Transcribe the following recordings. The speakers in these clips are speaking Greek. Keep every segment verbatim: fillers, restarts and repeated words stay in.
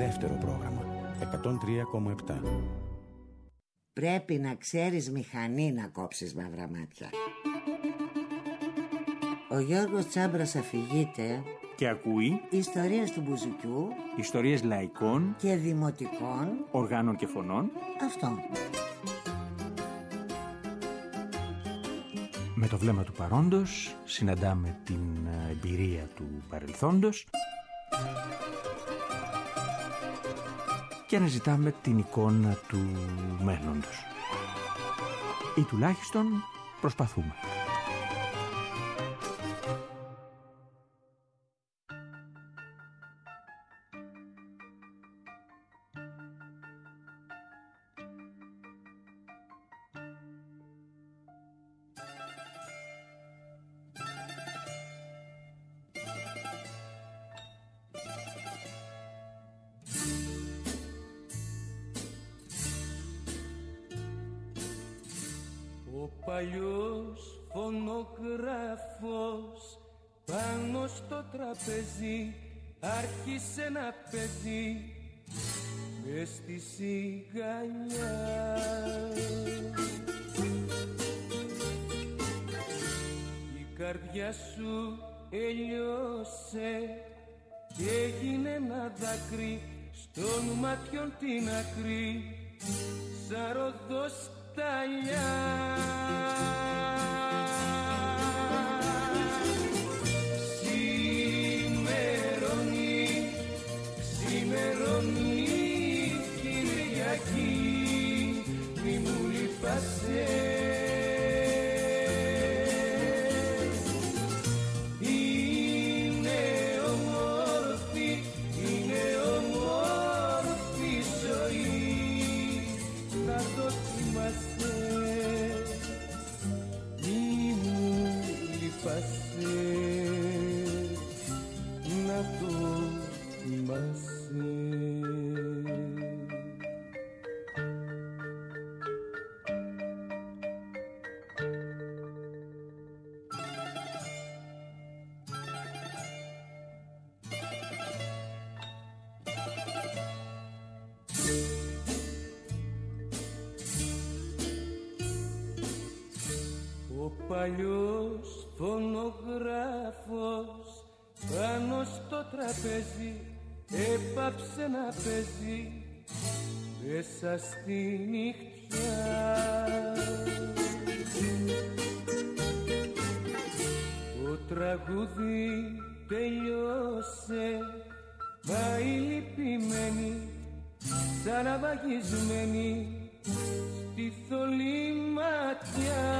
Δεύτερο πρόγραμμα, εκατόν τρία κόμμα επτά. Πρέπει να ξέρεις μηχανή να κόψεις μαύρα μάτια. Ο Γιώργος Τσάμπρας αφηγείται και ακούει ιστορίες του μπουζουκιού, ιστορίες λαϊκών και δημοτικών οργάνων και φωνών. Αυτό. Με το βλέμμα του παρόντος συναντάμε την εμπειρία του παρελθόντος και αναζητάμε την εικόνα του μέλλοντος. Ή τουλάχιστον προσπαθούμε. Ο παλιός φωνογράφος πάνω στο τραπέζι άρχισε να παίζει μες στη σιγανιά. Η καρδιά σου έλειωσε και έγινε ένα δάκρυ στον ματιόν την άκρη σαν ροδός ταλιά. Ξημερώνει, ξημερώνει Κυριακή, μη μου λείπασαι. Είναι όμορφη, είναι όμορφη ζωή, να το θυμάσαι. Μη μου λείπασαι, να το θυμάσαι. Ο παλιός φωνογράφος πάνω στο τραπέζι έπαψε να παίζει μέσα στη νυχτιά. Το τραγούδι τελειώσε, μα η λυπημένη σαν αβαγισμένη στη θολή ματιά.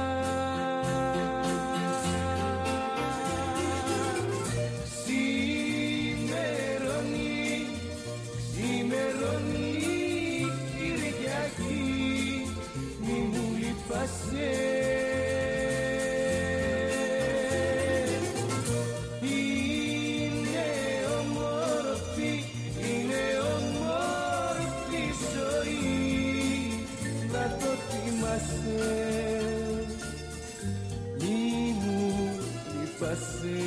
Ξημερώνει, ξημερώνει Κυριακή, μη μου λείπασαι. Είναι όμορφη, είναι όμορφη ζωή, να το θυμάσαι. Μη μου λείπασαι,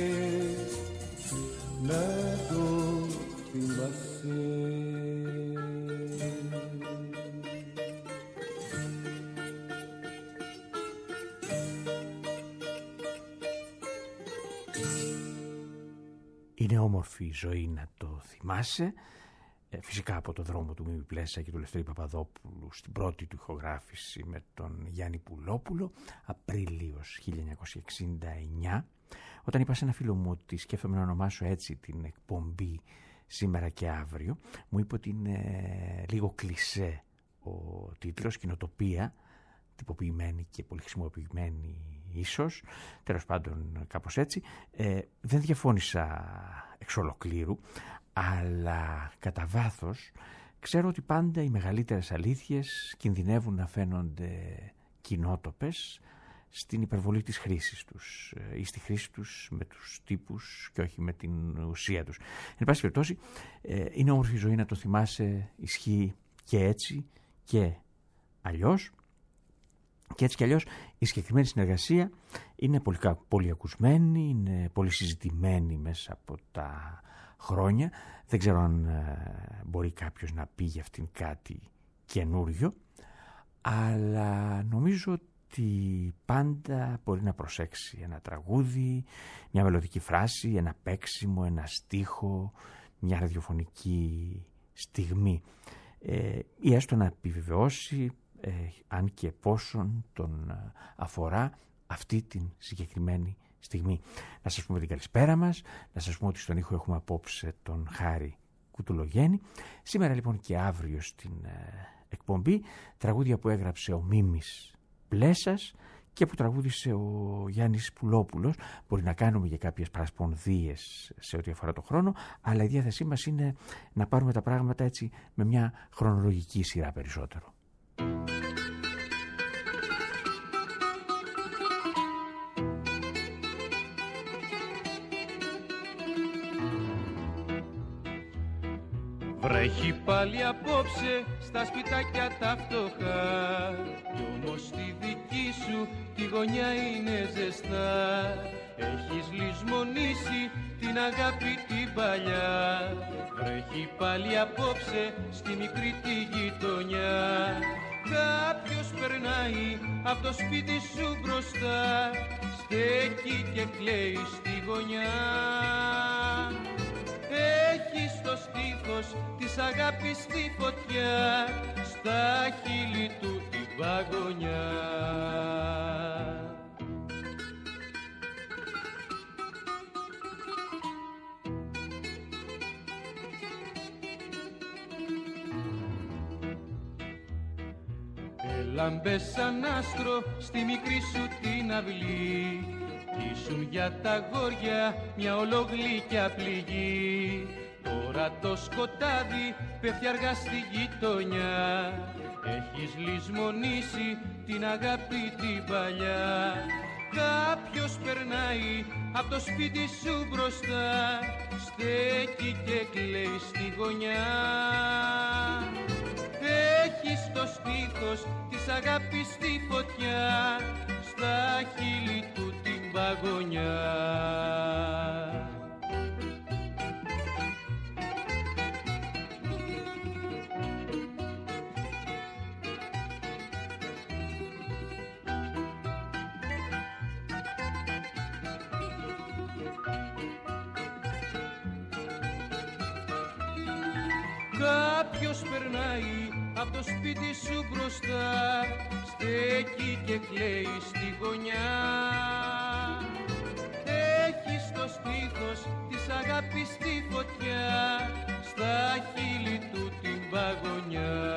να το θυμάσαι. Είναι όμορφη η ζωή, να το θυμάσαι. Ε, φυσικά από το δρόμο του Μίμη Πλέσα και του Λευτέρη Παπαδόπουλου στην πρώτη του ηχογράφηση με τον Γιάννη Πουλόπουλο, Απρίλιος χίλια εννιακόσια εξήντα εννιά, όταν είπα σε ένα φίλο μου ότι σκέφτομαι να ονομάσω έτσι την εκπομπή Σήμερα και Αύριο, μου είπε ότι είναι λίγο κλισέ ο τίτλος, κοινοτοπία, τυποποιημένη και πολύ χρησιμοποιημένη ίσως, τέλος πάντων κάπως έτσι. Ε, δεν διαφώνησα εξ ολοκλήρου, αλλά κατά βάθος ξέρω ότι πάντα οι μεγαλύτερες αλήθειες κινδυνεύουν να φαίνονται κοινότοπες στην υπερβολή της χρήσης τους ή στη χρήση τους με τους τύπους και όχι με την ουσία τους. Εν πάση περιπτώσει, ε, είναι όμορφη ζωή, να το θυμάσαι, ισχύει και έτσι και αλλιώς. Και έτσι κι αλλιώς η συγκεκριμένη συνεργασία είναι πολύ, πολύ ακουσμένη, είναι πολύ συζητημένη μέσα από τα χρόνια. Δεν ξέρω αν ε, μπορεί κάποιος να πει για αυτήν κάτι καινούριο, αλλά νομίζω ότι πάντα μπορεί να προσέξει ένα τραγούδι, μια μελωδική φράση, ένα παίξιμο, ένα στίχο, μια ραδιοφωνική στιγμή ε, ή έστω να επιβεβαιώσει ε, αν και πόσον τον αφορά αυτή την συγκεκριμένη στιγμή. Να σας πούμε την καλησπέρα μας, να σας πούμε ότι στον ήχο έχουμε απόψε τον Χάρη Κουτουλογέννη. Σήμερα λοιπόν και αύριο στην ε, εκπομπή τραγούδια που έγραψε ο Μίμης Πλέσας και που τραγούδισε ο Γιάννης Πουλόπουλος. Μπορεί να κάνουμε και κάποιες παρασπονδίες σε ό,τι αφορά το χρόνο, αλλά η διάθεσή μας είναι να πάρουμε τα πράγματα έτσι με μια χρονολογική σειρά περισσότερο. Βρέχει πάλι απόψε στα σπιτάκια τα φτωχά, κι όμως στη δική σου τη γωνιά είναι ζεστά. Έχεις λησμονήσει την αγάπη την παλιά. Βρέχει πάλι απόψε στη μικρή τη γειτονιά. Κάποιος περνάει από το σπίτι σου μπροστά, στέκει και κλαίει στη γωνιά. Έχει στο στήθος της αγάπης τη φωτιά, στα χείλη του την παγωνιά. Έλαμπες σαν άστρο στη μικρή σου την αυλή, κι ήσουν για τα αγόρια μια ολογλύκια πληγή. Τώρα το σκοτάδι πέφτει αργά στη γειτονιά, έχεις λησμονήσει την αγάπη την παλιά. Κάποιος περνάει από το σπίτι σου μπροστά, στέκει και κλαίει στη γωνιά. Έχει στο στήθος της αγάπης τη φωτιά, στα χείλη του την παγωνιά. Κάποιος περνάει από το σπίτι σου μπροστά, στέκει και κλαίει στη γωνιά. Έχει στο στήθος της αγάπης τη φωτιά, στα χείλη του την παγωνιά.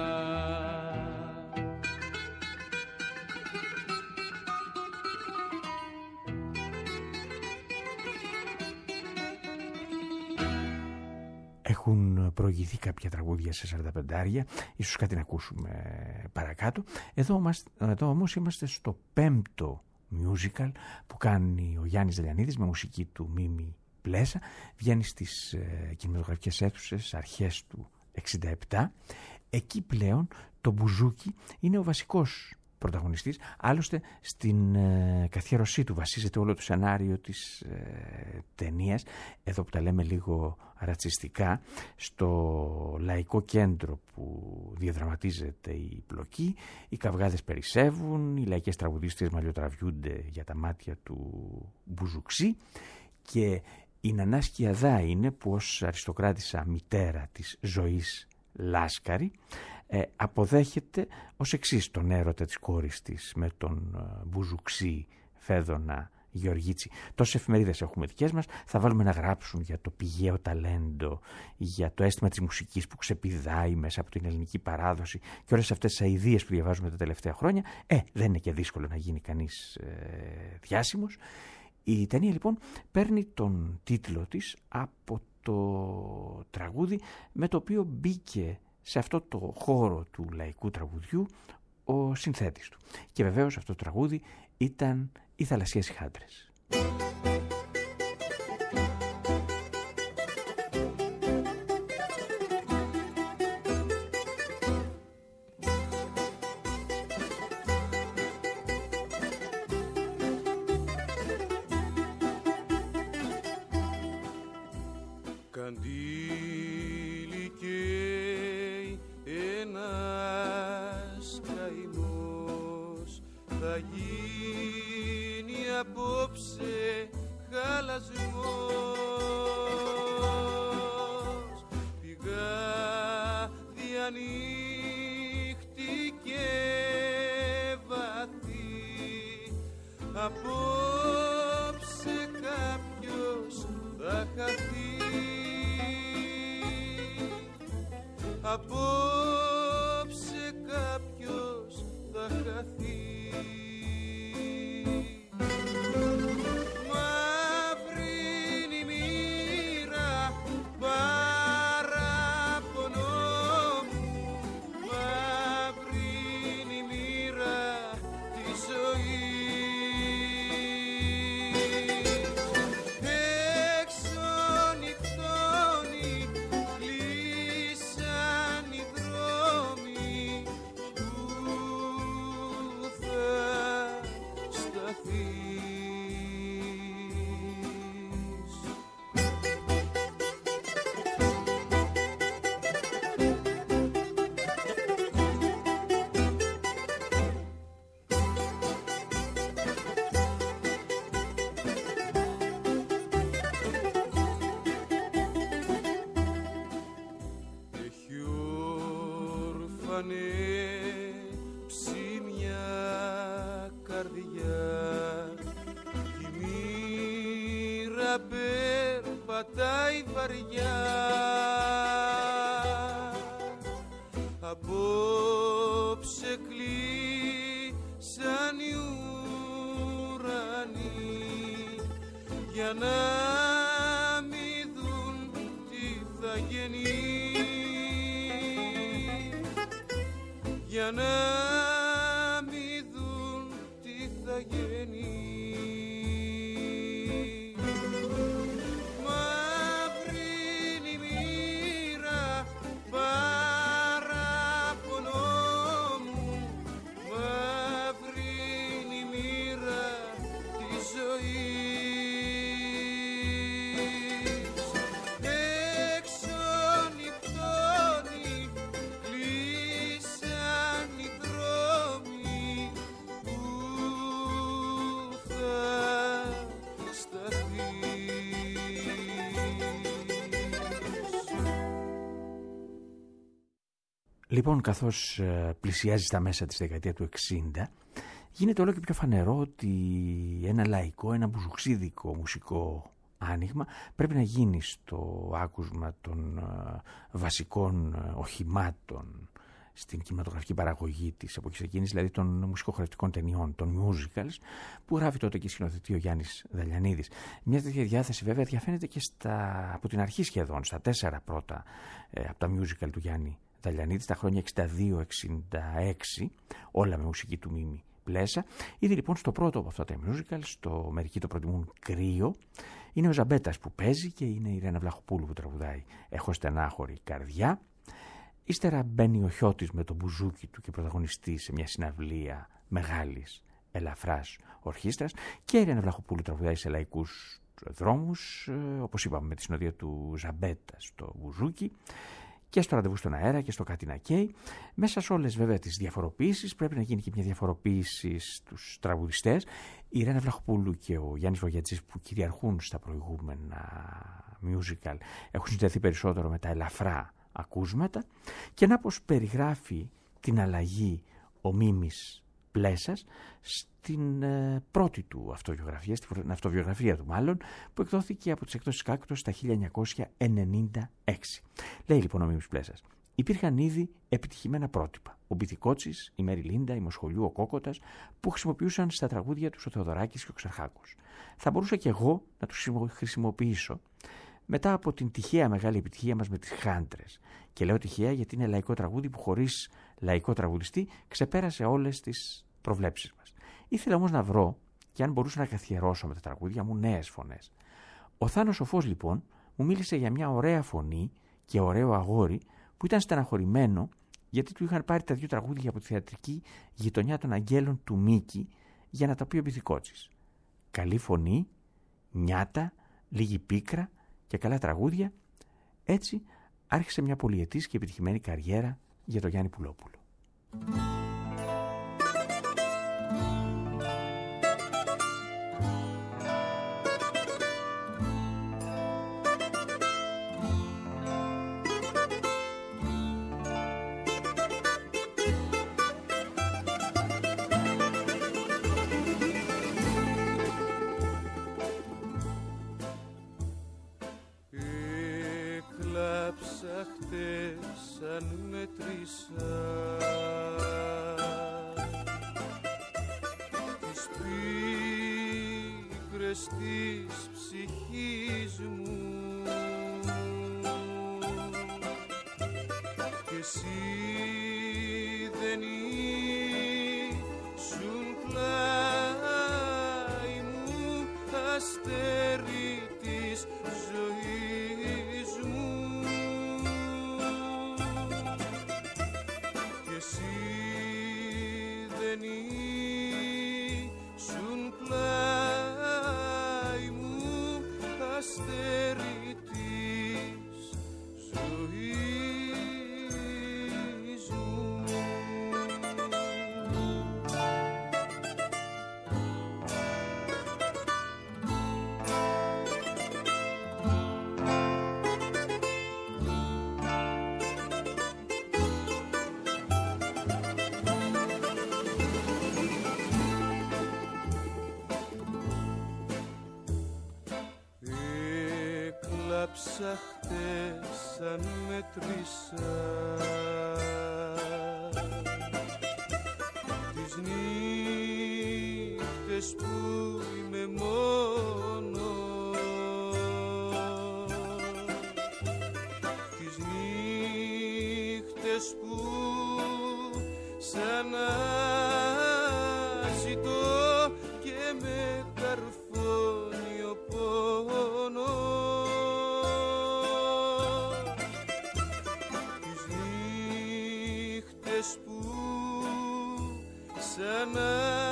Έχουν προηγηθεί κάποια τραγούδια σε σαράντα πεντάρια, ίσως κάτι να ακούσουμε παρακάτω. Εδώ, μας, εδώ όμως είμαστε στο πέμπτο musical που κάνει ο Γιάννης Δελιανίδης με μουσική του Μίμη Πλέσα. Βγαίνει στις ε, κινηματογραφικές αίθουσες αρχές του εξήντα επτά. Εκεί πλέον το μπουζούκι είναι ο βασικός πρωταγωνιστής. Άλλωστε στην ε, καθιέρωσή του βασίζεται όλο το σενάριο της ε, ταινίας. Εδώ που τα λέμε λίγο ρατσιστικά, στο λαϊκό κέντρο που διαδραματίζεται η πλοκή, οι καυγάδες περισσεύουν, οι λαϊκές τραγουδίστριες μαλλιοτραβιούνται για τα μάτια του μπουζουξή και η Νανά Σκιαδά είναι που ως αριστοκράτησα μητέρα της Ζωής Λάσκαρη ε, αποδέχεται ως εξής τον έρωτα της κόρης της με τον ε, μπουζουξή Φέδωνα Γεωργίτσι. Τόσες εφημερίδες έχουμε δικές μας, θα βάλουμε να γράψουν για το πηγαίο ταλέντο, για το αίσθημα της μουσικής που ξεπηδάει μέσα από την ελληνική παράδοση και όλες αυτές τις αηδίες που διαβάζουμε τα τελευταία χρόνια. Ε, δεν είναι και δύσκολο να γίνει κανείς ε, διάσημος. Η ταινία λοιπόν παίρνει τον τίτλο της από το τραγούδι με το οποίο μπήκε σε αυτό το χώρο του λαϊκού τραγουδιού ο συνθέτης του. Και βεβαίως αυτό το τραγούδι ήταν οι Θαλασσίες οι Χάντρες. φανέψει μια καρδιά, η μοίρα περπατάει βαριά. Απόψε κλείσαν οι ουρανοί για να μην δουν τι θα γεννεί, για να μην δουν τι θα γεννεί. Λοιπόν, καθώς πλησιάζει στα μέσα της δεκαετία του εξήντα, γίνεται όλο και πιο φανερό ότι ένα λαϊκό, ένα μπουζουξίδικο μουσικό άνοιγμα πρέπει να γίνει στο άκουσμα των βασικών οχημάτων στην κινηματογραφική παραγωγή της εποχής εκείνης, δηλαδή των μουσικοχορευτικών ταινιών, των musicals, που γράφει τότε και σκηνοθετεί ο Γιάννης Δαλιανίδης. Μια τέτοια διάθεση βέβαια διαφαίνεται και στα, από την αρχή σχεδόν, στα τέσσερα πρώτα ε, από τα musical του Γιάννη Δαλιανίδη, τα χρόνια εξήντα δύο εξήντα έξι, όλα με μουσική του Μίμη Πλέσα. Ήδη λοιπόν στο πρώτο από αυτά τα musical, στο «Μερικοί το προτιμούν κρύο», είναι ο Ζαμπέτας που παίζει και είναι η Ρένα Βλαχοπούλου που τραγουδάει «Έχω στενάχωρη καρδιά». Ύστερα μπαίνει ο Χιώτης με το μπουζούκι του και πρωταγωνιστεί σε μια συναυλία μεγάλης ελαφράς ορχήστρας, και η Ρένα Βλαχοπούλου τραγουδάει σε λαϊκούς δρόμους, όπως είπαμε, με τη συνοδεία του Ζαμπέτα στο μπουζούκι, και στο Ραντεβού στον αέρα και στο Κάτι να καίει. Μέσα σε όλες βέβαια τις διαφοροποίησεις πρέπει να γίνει και μια διαφοροποίηση στους τραγουδιστές. Η Ρένα Βλαχοπούλου και ο Γιάννης Βογιατζής, που κυριαρχούν στα προηγούμενα musical, έχουν συνδεθεί περισσότερο με τα ελαφρά ακούσματα, και να πως περιγράφει την αλλαγή ο Μίμης Πλέσας στην ε, πρώτη του αυτοβιογραφία, στην αυτοβιογραφία του μάλλον, που εκδόθηκε από τις εκδόσεις Κάκτος τα χίλια εννιακόσια ενενήντα έξι. Λέει λοιπόν ο Μίμης Πλέσας: υπήρχαν ήδη επιτυχημένα πρότυπα. Ο Μπιθικότσης, η Μέρι Λίντα, η Μοσχολιού, ο Κόκοτας, που χρησιμοποιούσαν στα τραγούδια τους ο Θεοδωράκης και ο Ξαρχάκος. Θα μπορούσα και εγώ να τους χρησιμοποιήσω μετά από την τυχαία μεγάλη επιτυχία μας με τις Χάντρες. Και λέω τυχαία γιατί είναι λαϊκό τραγούδι που χωρίς λαϊκό τραγουδιστή ξεπέρασε όλες τις προβλέψεις μας. Ήθελα όμως να βρω, και αν μπορούσα να καθιερώσω με τα τραγούδια μου, νέες φωνές. Ο Θάνος ο Φως λοιπόν μου μίλησε για μια ωραία φωνή και ωραίο αγόρι που ήταν στεναχωρημένο γιατί του είχαν πάρει τα δύο τραγούδια από τη θεατρική Γειτονιά των Αγγέλων του Μίκη για να τα πει ο Μπιθικότσης. Καλή φωνή, νιάτα, λίγη πίκρα και καλά τραγούδια. Έτσι άρχισε μια πολυετής και επιτυχημένη καριέρα για τον Γιάννη Πουλόπουλο. Της ψυχής μου και εσύ δεν ήσουν πλάι μου, αστέρι της ζωής μου, και εσύ δεν ήσουν πλάι αστέρι της ζωής μου. έγραψα χτες αν μέτρησα τις νύχτες που είμαι μόνος, τις νύχτες που σαν να ζητώ και με καρφώνει ο πόνος, τις νύχτες που σαν να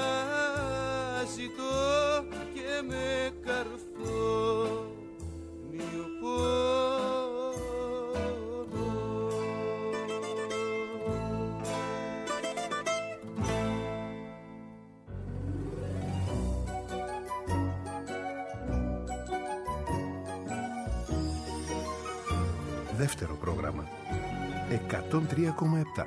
ζητώ και με καρφώνει ο πόνος. Δεύτερο πρόγραμμα εκατόν τρία κόμμα επτά.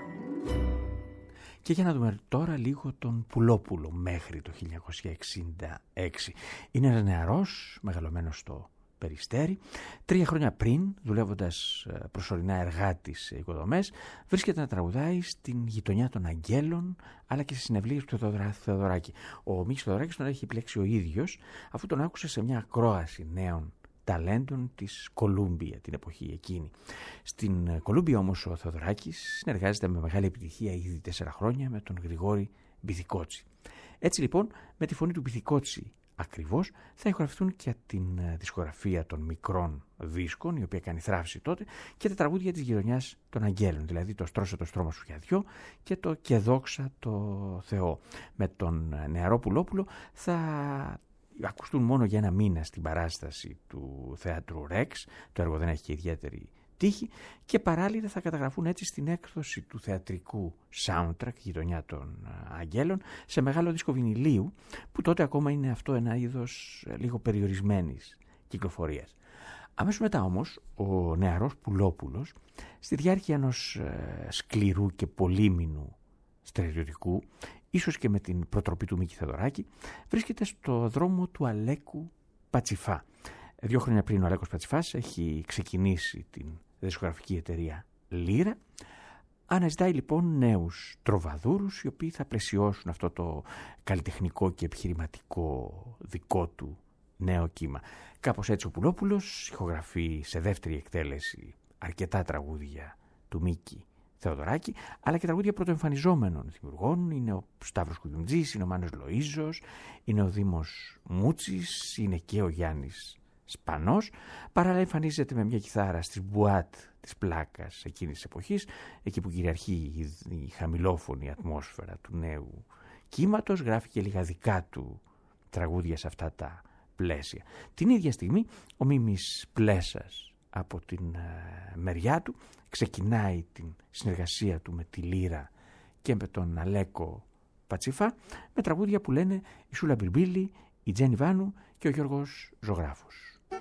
Και για να δούμε τώρα λίγο τον Πουλόπουλο μέχρι το χίλια εννιακόσια εξήντα έξι. Είναι ένας νεαρός, μεγαλωμένος στο Περιστέρι. Τρία χρόνια πριν, δουλεύοντας προσωρινά εργάτης σε οικοδομές, βρίσκεται να τραγουδάει στην γειτονιά των Αγγέλων, αλλά και στις συναυλίες του Θεοδωράκη. Ο Μίκης Θεοδωράκης τον έχει επιλέξει ο ίδιος, αφού τον άκουσε σε μια ακρόαση νέων ταλέντων της Κολούμπια την εποχή εκείνη. Στην Κολούμπια όμως ο Θεοδωράκης συνεργάζεται με μεγάλη επιτυχία ήδη τέσσερα χρόνια με τον Γρηγόρη Μπιθικότσι. Έτσι λοιπόν με τη φωνή του Μπιθικότσι ακριβώς θα ηχογραφηθούν και την δισκογραφία των μικρών δίσκων, η οποία κάνει θράψη τότε, και τα τραγούδια της γειτονιάς των Αγγέλων, δηλαδή το «Στρώσε το στρώμα σου για δυο» και το «Και δόξα το Θεό». Με τον νεαρό Πουλόπουλο θα ακουστούν μόνο για ένα μήνα στην παράσταση του Θέατρου Ρεξ, το έργο δεν έχει και ιδιαίτερη τύχη, και παράλληλα θα καταγραφούν έτσι στην έκδοση του θεατρικού soundtrack «Γειτονιά των Αγγέλων» σε μεγάλο δίσκο βινιλίου, που τότε ακόμα είναι αυτό ένα είδος λίγο περιορισμένης κυκλοφορίας. Αμέσως μετά όμως ο νεαρός Πουλόπουλος, στη διάρκεια ενός ε, σκληρού και πολύμηνου στρατιωτικού, ίσως και με την προτροπή του Μίκη Θεοδωράκη, βρίσκεται στο δρόμο του Αλέκου Πατσιφά. Δύο χρόνια πριν ο Αλέκος Πατσιφάς έχει ξεκινήσει την δισκογραφική εταιρεία Λύρα. Αναζητάει λοιπόν νέους τροβαδούρους, οι οποίοι θα πλαισιώσουν αυτό το καλλιτεχνικό και επιχειρηματικό δικό του νέο κύμα. Κάπως έτσι ο Πουλόπουλος ηχογραφεί σε δεύτερη εκτέλεση αρκετά τραγούδια του Μίκη Θεοδωράκη, αλλά και τραγούδια πρωτοεμφανιζόμενων δημιουργών. Είναι ο Σταύρος Κουγιουμτζής, είναι ο Μάνος Λοΐζος, είναι ο Δήμος Μούτσης, είναι και ο Γιάννης Σπανός. Παράλληλα εμφανίζεται με μια κιθάρα στις μπουάτ της Πλάκας εκείνης της εποχής, εκεί που κυριαρχεί η χαμηλόφωνη ατμόσφαιρα του νέου κύματος, γράφει και λίγα δικά του τραγούδια σε αυτά τα πλαίσια. Την ίδια στιγμή ο Μίμης Πλέσας από την uh, μεριά του ξεκινάει την συνεργασία του με τη Λύρα και με τον Αλέκο Πατσιφά, με τραγούδια που λένε η Σούλα Μπιρμπίλη, η Τζένι Βάνου και ο Γιώργος Ζωγράφος.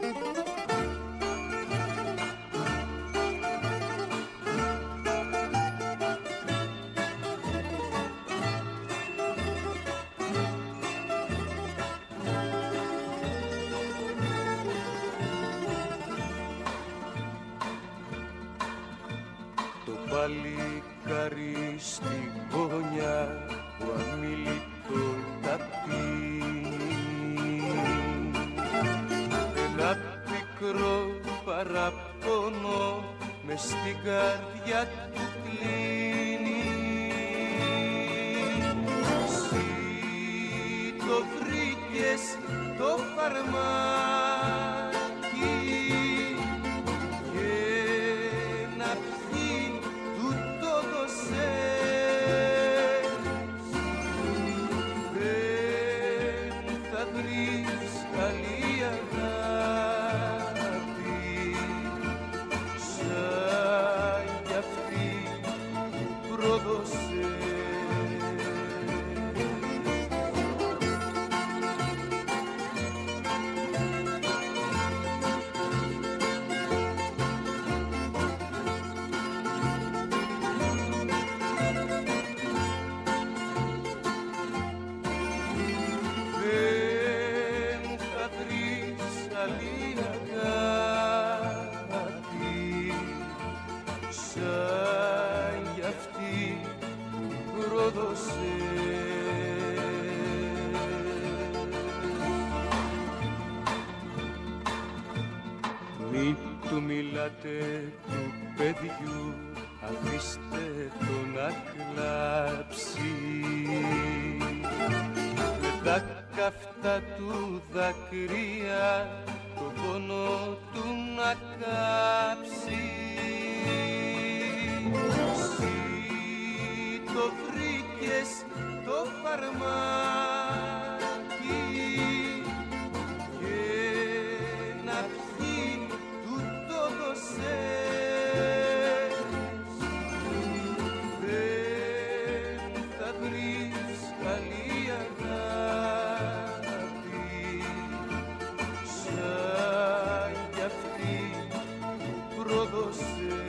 Παλικάρι στην γωνιά που αμίλητο τα πει, ένα πικρό παραπονό μες στην καρδιά του κλείνει. Εσύ το βρήκες το φαρμάκι και να πιει του το δώσες, δεν θα βρεις άλλη αγάπη σαν κι αυτή που πρόδωσες. Μη του μιλάτε του παιδιού, αφήστε το να κλάψει. Τα καυτά του δάκρυα το πόνο του να κάψει. Εσύ το βρήκες το φαρμάκι και να πιει του το δωσές. Δεν θα βρεις καλή αγάπη σαν κι αυτή που πρόδωσες.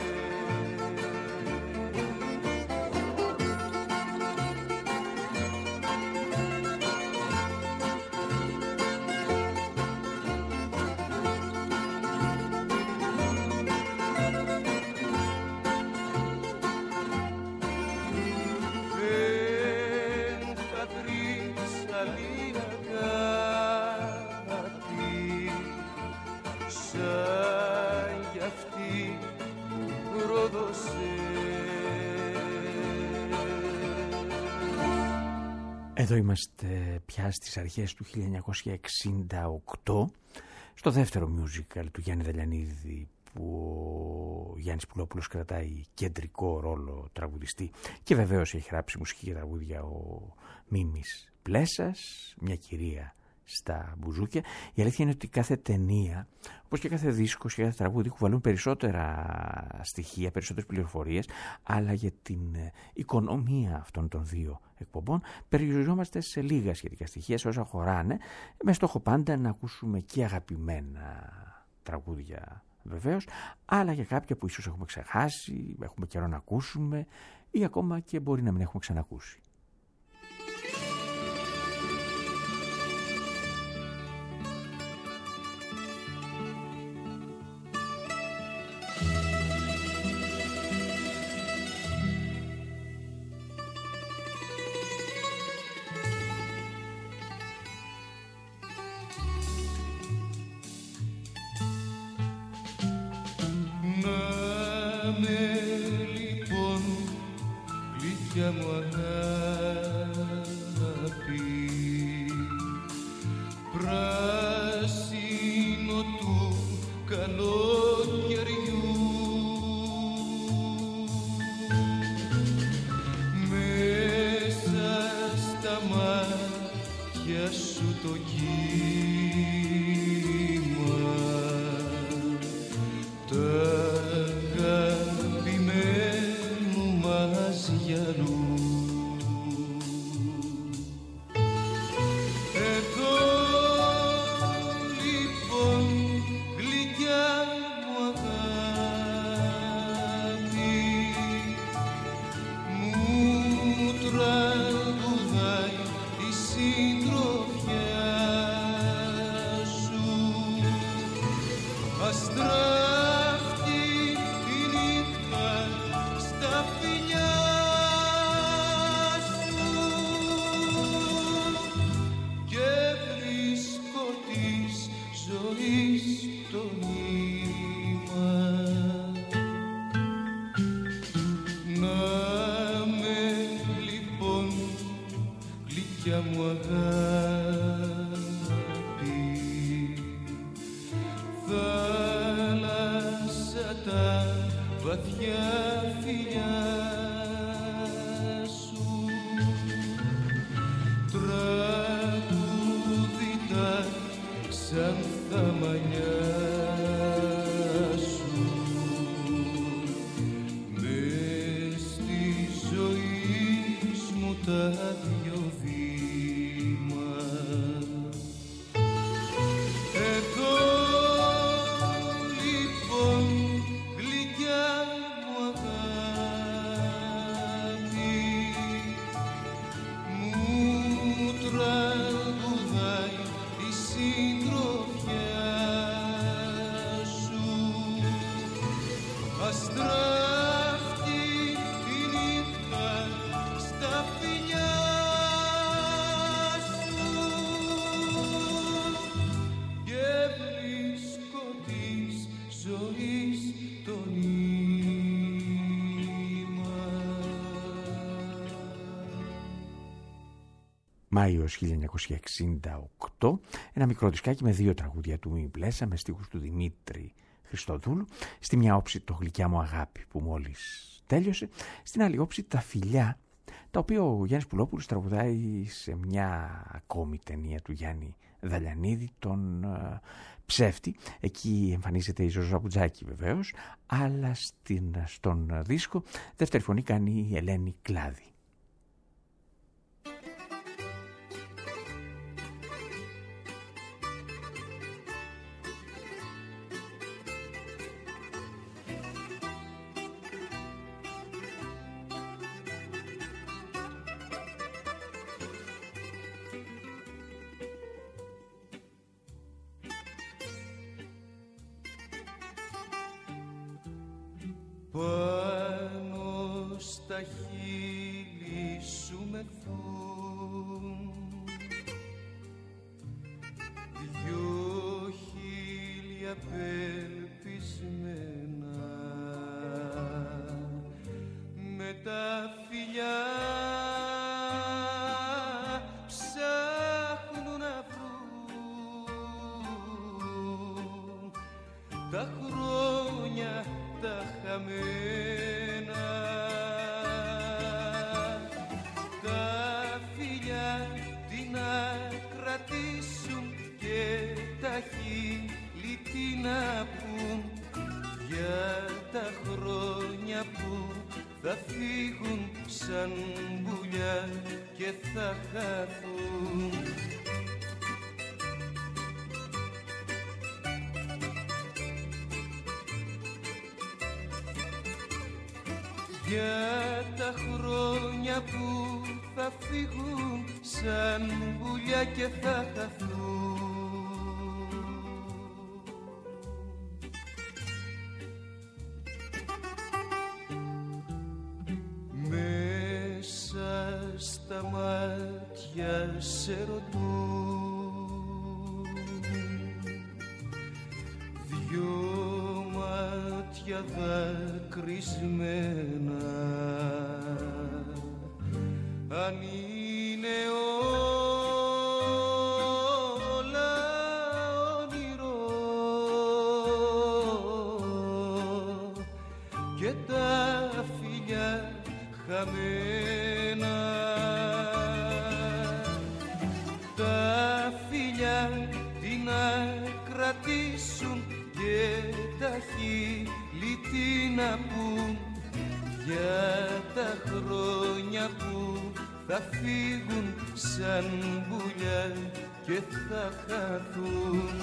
Εδώ είμαστε πια στις αρχές του χίλια εννιακόσια εξήντα οκτώ, στο δεύτερο musical του Γιάννη Δελιανίδη, που ο Γιάννης Πουλόπουλος κρατάει κεντρικό ρόλο τραγουδιστή και βεβαίως έχει γράψει μουσική και τραγούδια ο Μίμης Πλέσας, μια κυρία στα μπουζούκια. Η αλήθεια είναι ότι κάθε ταινία, όπως και κάθε δίσκος και κάθε τραγούδι, κουβαλούν περισσότερα στοιχεία, περισσότερες πληροφορίες, αλλά για την οικονομία αυτών των δύο εκπομπών περιοριζόμαστε σε λίγα σχετικά στοιχεία, σε όσα χωράνε, με στόχο πάντα να ακούσουμε και αγαπημένα τραγούδια βεβαίως, αλλά για κάποια που ίσως έχουμε ξεχάσει, έχουμε καιρό να ακούσουμε ή ακόμα και μπορεί να μην έχουμε ξανακούσει. Μάιος χίλια εννιακόσια εξήντα οκτώ, ένα μικρό δισκάκι με δύο τραγούδια του Μίμη Πλέσα με στίχους του Δημήτρη Χριστοδούλου. Στη μια όψη το «Γλυκιά μου αγάπη» που μόλις τέλειωσε, στην άλλη όψη τα φιλιά, τα οποία ο Γιάννης Πουλόπουλος τραγουδάει σε μια ακόμη ταινία του Γιάννη Δαλιανίδη, τον uh, Ψεύτη. Εκεί εμφανίζεται η Ζωζό Απουτζάκη βεβαίως, αλλά στην, στον δίσκο δεύτερη φωνή κάνει η Ελένη Κλάδη. Πάνω στα χείλη σου μεθούν δυο χείλια απελπισμένα, με τα φιλιά ψάχνουν να βρουν τα χρόνια τα χαμένα, τα φιλιά τι να κρατήσουν και τα χείλη τι να πουν για τα χρόνια που θα φύγουν σαν πουλιά και θα χαθούν. Για τα χρόνια που θα φύγουν σαν πουλιά και θα χαθούν. Μέσα στα μάτια σε ρωτούν δυο μάτια δακρυσμένα, αν είναι όλα όνειρο και τα φιλιά χαμένα, τα φιλιά τι να κρατήσουν και τα χείλη τι να πουν για τα χρόνια που θα φύγουν σαν πουλιά και θα χαθούν.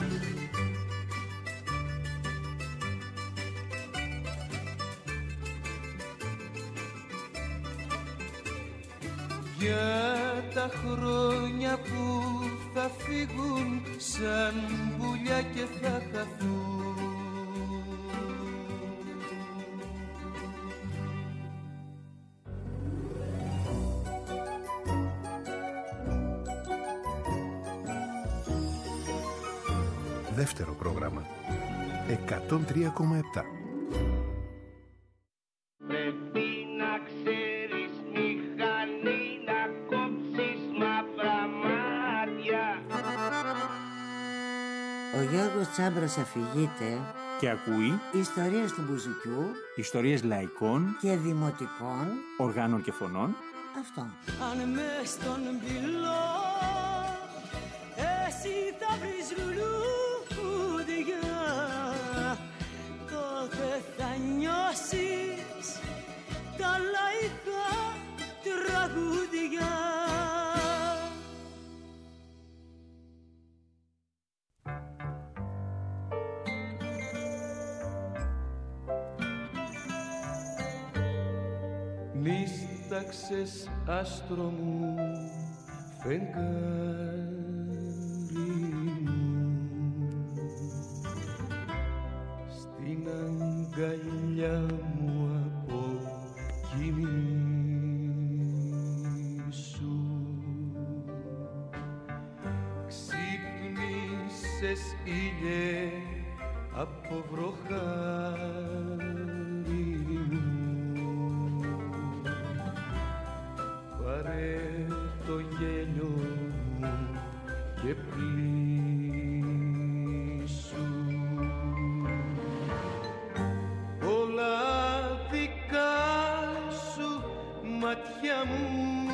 Για τα χρόνια που θα φύγουν σαν πουλιά και θα χαθούν. Δεύτερο πρόγραμμα εκατόν τρία κόμμα επτά. Πρέπει να ξέρεις μηχανή να κόψεις μαύρα μάτια. Ο Γιώργος Τσάμπρας αφηγείται Και ακούει ιστορίες του μπουζουκιού ιστορίες λαϊκών και δημοτικών οργάνων και φωνών. Αυτό. Αν μες στον πυλό εσύ θα βρεις λουλούδια, τότε θα νιώσεις τα λαϊκά τραγούδια. Νύσταξες άστρο μου φεγγάρι μου, στην αγκαλιά μου αποκοιμήσου. Ξύπνησες ήλιε από βροχάρι μου, πάρε το γέλιο και πλήσου. Όλα δικά σου μάτια μου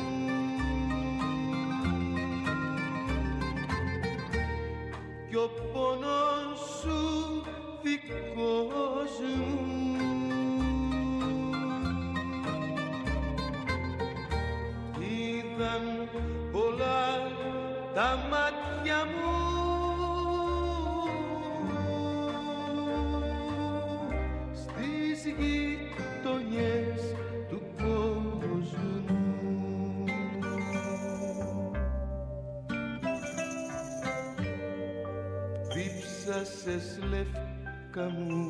κι ο πόνος σου δικός μου. Είδαν πολλά τα μάτια μου στις γειτονιές του κόσμου. Δίψασες λεύκα μου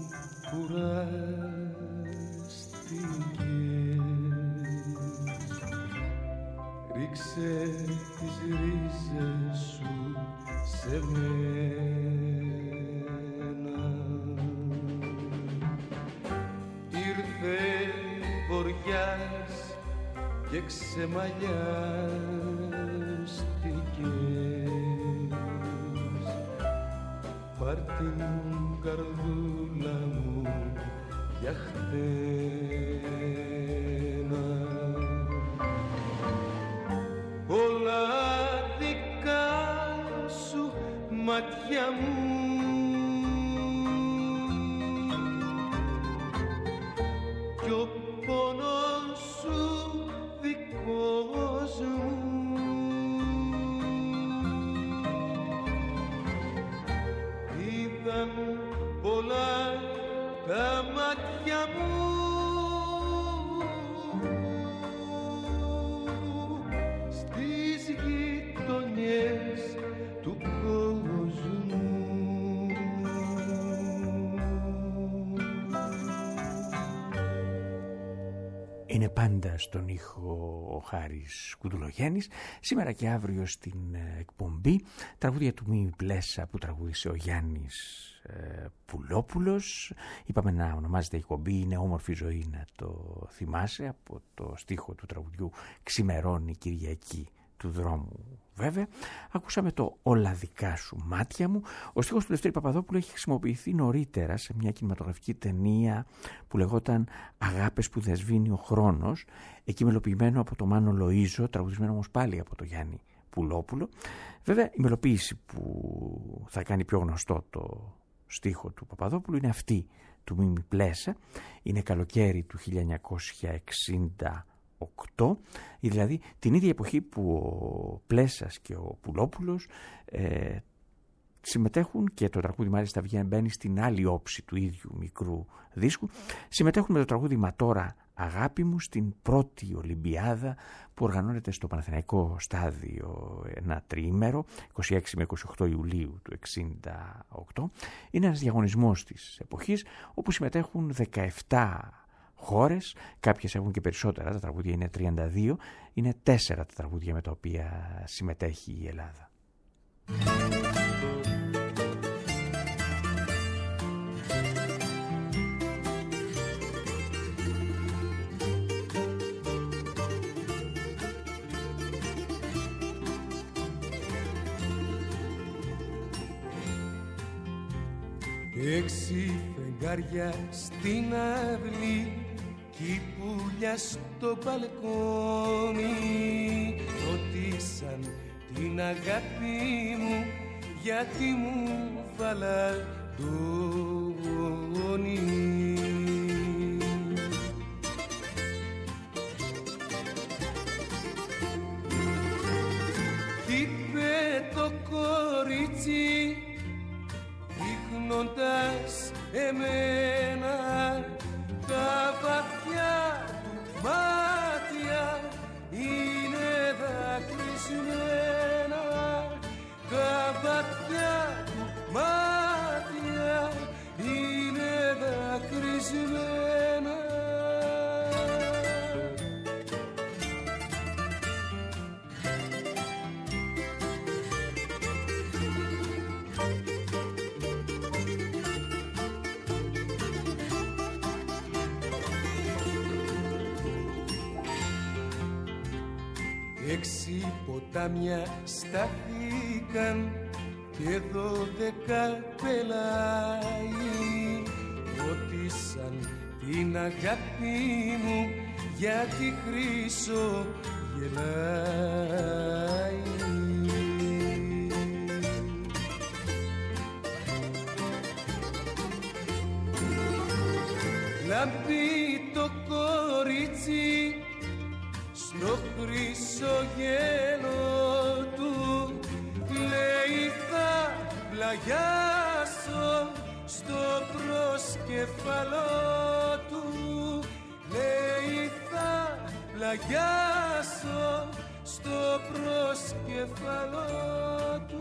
κουράστηκες, ρίξε τις ρίζες σου σε μένα. Ήρθε βοριάς και ξεμαλιάστηκες, πάρ' την καρδούλα μου για χτένα. Όλα δικά σου μάτια μου κι ο πόνος σου δικός μου. Είδαν πολλά τα μάτια μου στις γειτονιές του κόσμου. Είναι πάντα στον ήχο ο Χάρης Κουδουλογέννης. Σήμερα και αύριο στην εκπομπή τραγούδια του Μίμη Πλέσα που τραγούδισε ο Γιάννης ε, Πουλόπουλος. Είπαμε να ονομάζεται η εκπομπή «Είναι όμορφη ζωή να το θυμάσαι», από το στίχο του τραγουδιού «Ξημερώνει Κυριακή του δρόμου». Βέβαια, ακούσαμε το «Όλα δικά σου μάτια μου». Ο στίχος του Λευτέρη Παπαδόπουλου έχει χρησιμοποιηθεί νωρίτερα σε μια κινηματογραφική ταινία που λεγόταν «Αγάπες που δεν σβήνει ο χρόνος», εκεί μελοποιημένο από το Μάνο Λοΐζο, τραγουδισμένο όμως πάλι από το Γιάννη Πουλόπουλο. Βέβαια, η μελοποίηση που θα κάνει πιο γνωστό το στίχο του Παπαδόπουλου είναι αυτή του Μίμη Πλέσα. Είναι καλοκαίρι του χίλια εννιακόσια εξήντα οκτώ, δηλαδή την ίδια εποχή που ο Πλέσας και ο Πουλόπουλος ε, συμμετέχουν, και το τραγούδι μάλιστα βγαίνει, μπαίνει στην άλλη όψη του ίδιου μικρού δίσκου, συμμετέχουν με το τραγούδι «Ματώρα αγάπη μου» στην πρώτη Ολυμπιάδα που οργανώνεται στο Παναθηναϊκό Στάδιο ένα τριήμερο, είκοσι έξι με είκοσι οκτώ Ιουλίου του εξήντα οκτώ. Είναι ένας διαγωνισμός της εποχής όπου συμμετέχουν δεκαεπτά χώρες, κάποιες έχουν και περισσότερα, τα τραγούδια είναι τριάντα δύο, είναι τέσσερα τα τραγούδια με τα οποία συμμετέχει η Ελλάδα. Έξι φεγγάρια στην αυλή κι η πουλιά στο μπαλκόνι ρωτήσαν την αγάπη μου γιατί μου φαλαντώνει. Τι είπε το κορίτσι δείχνοντας εμένα, τα βαθιά του μάτια είναι δακρυσμένα, τα βαθιά του μάτια είναι δακρυσμένα. έξι ποτάμια στάθηκαν και δώδεκα πελάει, ρώτησαν την αγάπη μου γιατί Χρυσό γελάει. Λάμπει το κορίτσι στο χρυσογέλο του, λέει θα πλαγιάσω στο προσκεφαλό του, λέει θα πλαγιάσω στο προσκεφαλό του.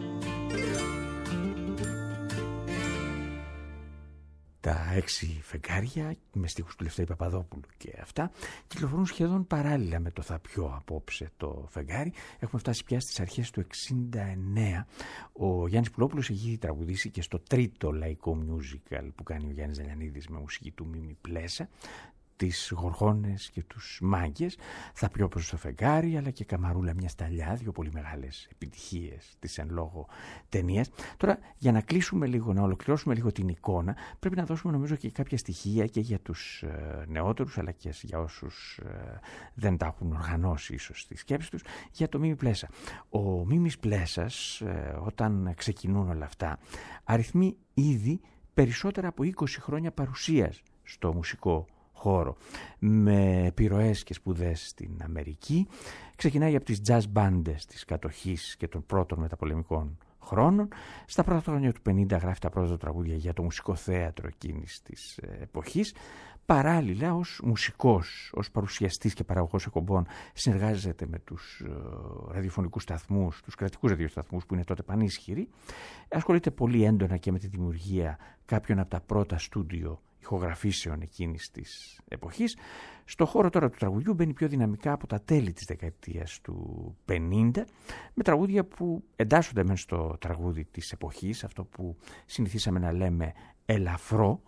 Τα έξι φεγγάρια με στίχους του Λευτέρη Παπαδόπουλου και αυτά κυκλοφορούν σχεδόν παράλληλα με το θα πιω απόψε το φεγγάρι. Έχουμε φτάσει πια στις αρχές του εξήντα εννέα. Ο Γιάννης Πουλόπουλος έχει τραγουδήσει και στο τρίτο λαϊκό musical που κάνει ο Γιάννης Ζαλιανίδης με μουσική του Μίμη Πλέσα, τις Γοργόνες και τους Μάγκες, θα πιω προς το φεγγάρι, αλλά και Καμαρούλα μια σταλιά, δύο πολύ μεγάλες επιτυχίες της εν λόγω ταινίας. Τώρα, για να κλείσουμε λίγο, να ολοκληρώσουμε λίγο την εικόνα, πρέπει να δώσουμε νομίζω και κάποια στοιχεία και για τους ε, νεότερους, αλλά και για όσους ε, δεν τα έχουν οργανώσει ίσως στη σκέψη τους, για το Μίμη Πλέσα. Ο Μίμης Πλέσας, ε, όταν ξεκινούν όλα αυτά, αριθμεί ήδη περισσότερα από είκοσι χρόνια παρουσίας στο μουσικό χώρο, με επιρροές και σπουδές στην Αμερική. Ξεκινάει από τις jazz μπάντες της κατοχής και των πρώτων μεταπολεμικών χρόνων. Στα πρώτα χρόνια του πενήντα γράφει τα πρώτα τραγούδια για το μουσικό θέατρο εκείνης της εποχής. Παράλληλα, ως μουσικός, ως παρουσιαστής και παραγωγός εκπομπών, συνεργάζεται με τους ραδιοφωνικούς σταθμούς, τους κρατικούς ραδιοσταθμούς που είναι τότε πανίσχυροι. Ασχολείται πολύ έντονα και με τη δημιουργία κάποιων από τα πρώτα στούντιο ηχογραφήσεων εκείνης της εποχής. Στο χώρο τώρα του τραγουδιού μπαίνει πιο δυναμικά από τα τέλη της δεκαετίας του πενήντα, με τραγούδια που εντάσσονται μεν στο τραγούδι της εποχής, αυτό που συνηθίσαμε να λέμε ελαφρό,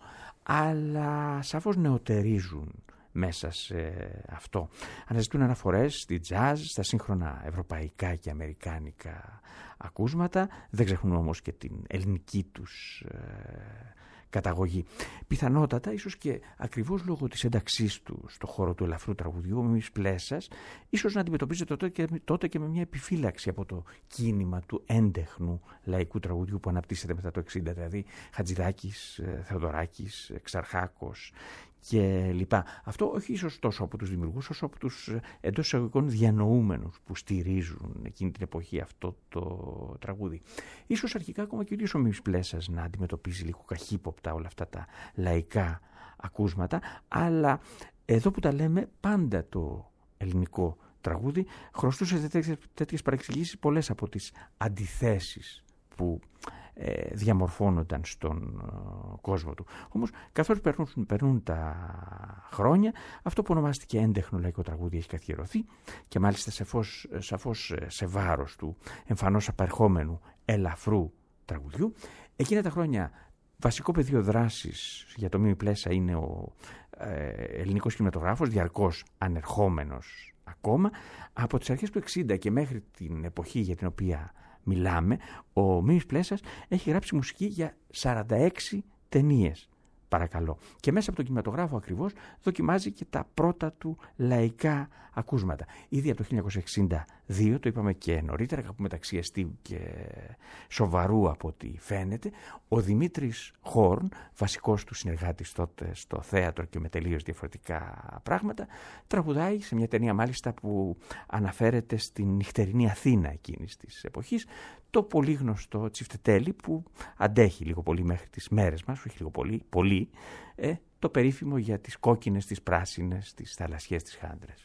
αλλά σαφώς νεωτερίζουν μέσα σε αυτό. Αναζητούν αναφορές στη jazz, στα σύγχρονα ευρωπαϊκά και αμερικάνικα ακούσματα, δεν ξεχνούν όμως και την ελληνική τους ε, καταγωγή. Πιθανότατα, ίσως και ακριβώς λόγω της ένταξής του στο χώρο του ελαφρού τραγουδιού, ο Μίμης Πλέσας, ίσως να αντιμετωπίζεται τότε και, τότε και με μια επιφύλαξη από το κίνημα του έντεχνου λαϊκού τραγουδιού που αναπτύσσεται μετά το εξήντα, δηλαδή Χατζηδάκης, Θεοδωράκης, Εξαρχάκος και λοιπά. Αυτό όχι ίσως τόσο από τους δημιουργούς, όσο από τους εντός εισαγωγικών διανοούμενους που στηρίζουν εκείνη την εποχή αυτό το τραγούδι. Ίσως αρχικά ακόμα και ο ίδιος ο Μίμης Πλέσας να αντιμετωπίζει λίγο καχύποπτα όλα αυτά τα λαϊκά ακούσματα, αλλά εδώ που τα λέμε πάντα το ελληνικό τραγούδι χρωστούσε τέτοιες, τέτοιες παρεξηγήσεις πολλές από τις αντιθέσεις που ε, διαμορφώνονταν στον ε, κόσμο του. Όμως καθώς περνούν, περνούν τα χρόνια, αυτό που ονομάστηκε έντεχνο λαϊκό τραγούδι έχει καθιερωθεί και μάλιστα σαφώς, σαφώς σε βάρος του εμφανώς απερχόμενου ελαφρού τραγουδιού. Εκείνα τα χρόνια βασικό πεδίο δράσης για το Μίμη Πλέσα είναι ο ε, ελληνικός κινηματογράφος, διαρκώς ανερχόμενος ακόμα. Από τις αρχές του εξήντα και μέχρι την εποχή για την οποία μιλάμε, ο Μίμης Πλέσας έχει γράψει μουσική για σαράντα έξι ταινίες, παρακαλώ. Και μέσα από τον κινηματογράφο ακριβώς δοκιμάζει και τα πρώτα του λαϊκά ακούσματα. Ήδη από το χίλια εννιακόσια εξήντα δύο, το είπαμε και νωρίτερα, κάπου μεταξύ αστείου και σοβαρού από ό,τι φαίνεται, ο Δημήτρης Χόρν, βασικός του συνεργάτης τότε στο θέατρο και με τελείως διαφορετικά πράγματα, τραγουδάει σε μια ταινία μάλιστα που αναφέρεται στην νυχτερινή Αθήνα εκείνης της εποχής, το πολύ γνωστό Τσιφτετέλη που αντέχει λίγο πολύ μέχρι τις μέρες μας, όχι λίγο πολύ, πολύ, ε, το περίφημο για τις κόκκινες, τις πράσινες, τις θαλασσιές, τις χάντρες.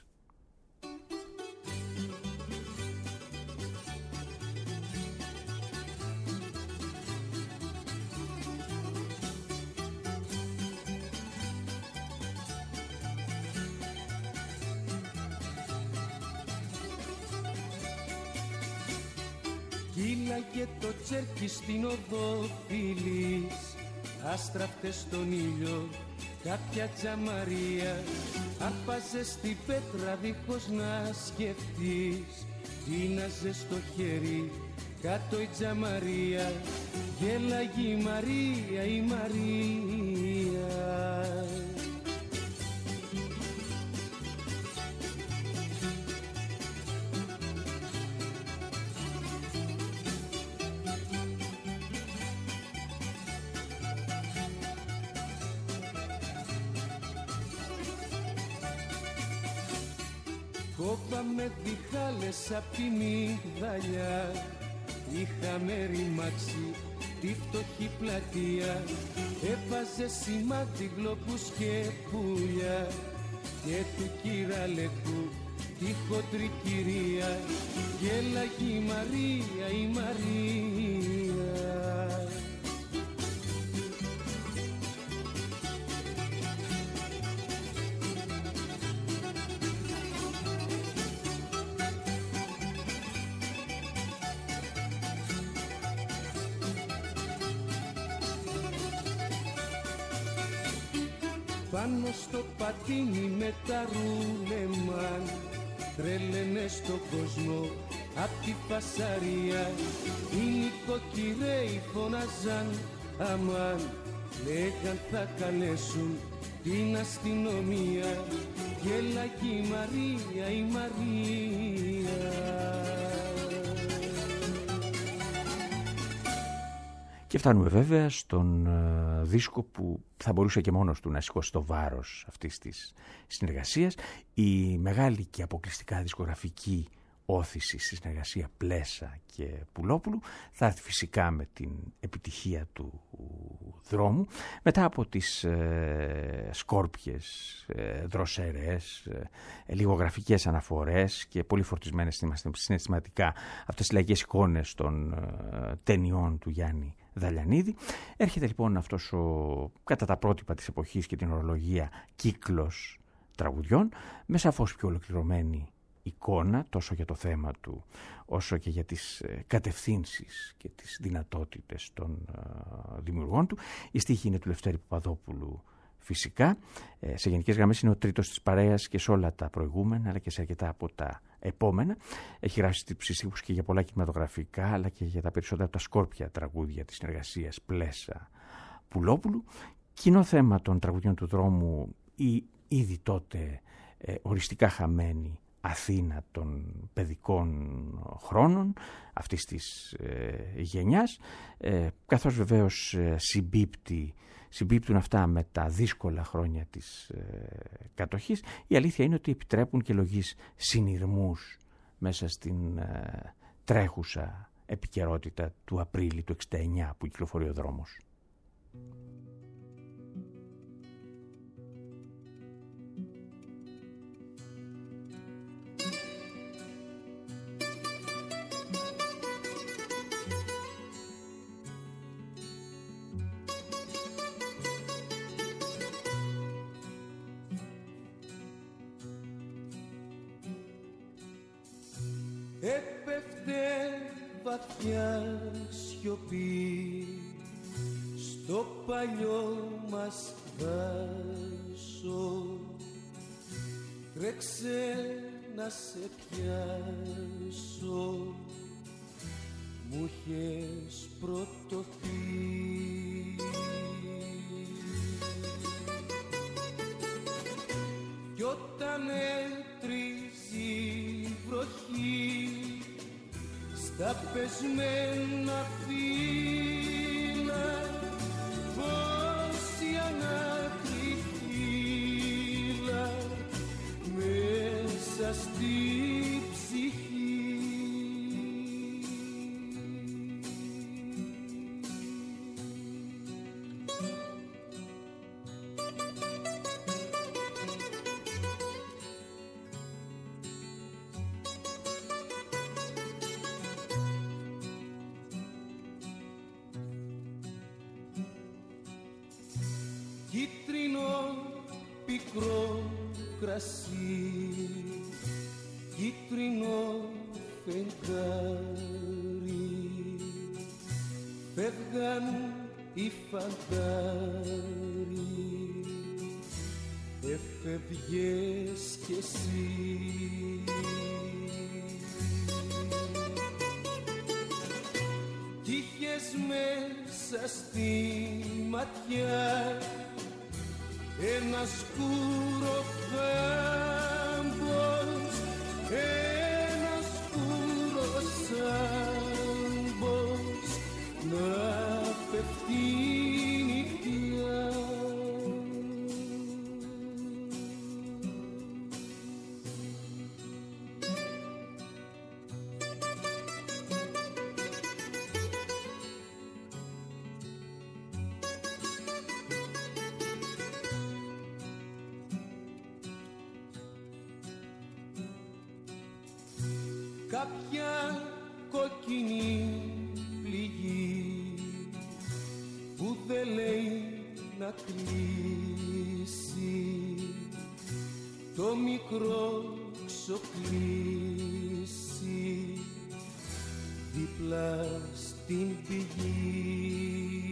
Κύλαγε το τσέρκι στην οδό φίλης, άστραφτε στον ήλιο κάποια τζαμαρία άρπαζε στην πέτρα δίχως να σκεφτείς. Τίναζε στο χέρι κάτω η τζαμαρία, γέλαγε η Μαρία, η Μαρία. Κόβαμε διχάλες απ' τη μυγδαλιά, είχαμε ρημάξει τη φτωχή πλατεία. Έβαζε σημάδι γλοπούς και πουλιά και του κυραλεκού τη χοντρή κυρία, γέλαγε η Μαρία, η Μαρία. Πάνω στο πατίνι με τα ρούλεμαν τρέλαινε στον κόσμο απ' τη φασαρία. Οι νοικοκυρέοι φωνάζαν αμάν, λέγαν θα καλέσουν την αστυνομία. Γέλαγε η Μαρία, η Μαρία. Και φτάνουμε βέβαια στον uh, δίσκο που θα μπορούσε και μόνος του να σηκώσει το βάρος αυτής της συνεργασίας. Η μεγάλη και αποκλειστικά δισκογραφική όθηση στη συνεργασία Πλέσα και Πουλόπουλου θα έρθει φυσικά με την επιτυχία του δρόμου, μετά από τις ε, σκόρπιες, ε, δροσερές, ε, λιγογραφικές αναφορές και πολύ φορτισμένες συναισθηματικά αυτές τις λαϊκές εικόνες των ε, ταινιών του Γιάννη Δαλιανίδη. Έρχεται λοιπόν αυτός ο, κατά τα πρότυπα της εποχής και την ορολογία, κύκλος τραγουδιών, με σαφώς πιο ολοκληρωμένη εικόνα τόσο για το θέμα του όσο και για τις κατευθύνσεις και τις δυνατότητες των uh, δημιουργών του. Η στίχη είναι του Λευτέρη Παπαδόπουλου φυσικά. Ε, σε γενικές γραμμές είναι ο τρίτος της παρέας και σε όλα τα προηγούμενα αλλά και σε αρκετά από τα επόμενα. Έχει γράψει στίχους και για πολλά κινηματογραφικά αλλά και για τα περισσότερα από τα σκόρπια τραγούδια της συνεργασίας Πλέσα Πουλόπουλου. Κοινό θέμα των τραγουδιών του δρόμου η ήδη τότε ε, οριστικά χαμένη Αθήνα των παιδικών χρόνων αυτής της ε, γενιάς, ε, καθώς βεβαίως ε, συμπίπτει, συμπίπτουν αυτά με τα δύσκολα χρόνια της ε, κατοχής. Η αλήθεια είναι ότι επιτρέπουν και λογής συνειρμούς μέσα στην ε, τρέχουσα επικαιρότητα του Απρίλη του εξήντα εννιά που κυκλοφορεί ο δρόμος. Έπεφτε βαθιά σιωπή στο παλιό μας δάσο, τρέξε να σε πιάσω, μου είχες πρωτοθεί. Κι όταν έτριζει η βροχή στα πεσμένα φύλλα, πόση ανατριχύλα μέσα στη ψυχή. Κίτρινο πικρό κρασί, κίτρινο φεγγάρι, φεύγαν οι φαντάροι βγες κι εσύ. Κι είχες μέσα στη ματιά ένα σκούρο κάμπος, ένα σκούρο σάμπος να πέφτει νυχτιά. Κάποια κόκκινη πληγή που δεν λέει να κλείσει, το μικρό ξοκλήσει δίπλα στην πηγή.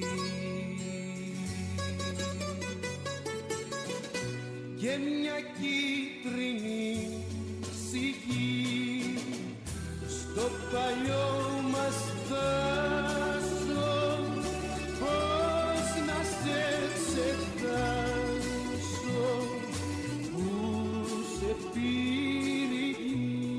Και μια κίτρινη ψυχή στο παλιό μας δάσο, πώς να σε ξεχάσω που σε πήρε η γη.